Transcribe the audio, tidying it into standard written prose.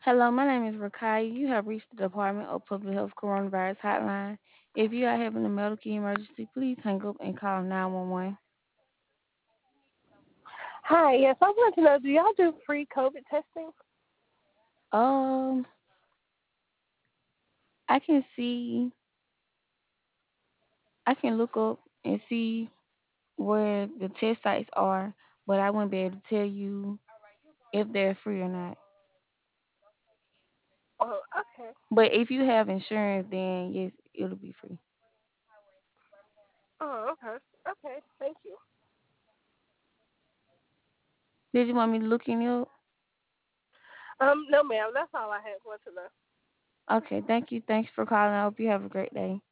Hello, my name is Rakai. You have reached the Department of Public Health Coronavirus Hotline. If you are having a medical emergency, please hang up and call 911. Hi, yes, I want to know, do y'all do free COVID testing? Um, I can see, I can look up and see where the test sites are, but I wouldn't be able to tell you if they're free or not. Oh, okay. But if you have insurance, then yes, it'll be free. Oh, okay. Okay, thank you. Did you want me to look any up? No, ma'am, that's all I had wanted to know. Okay, thank you. Thanks for calling. I hope you have a great day.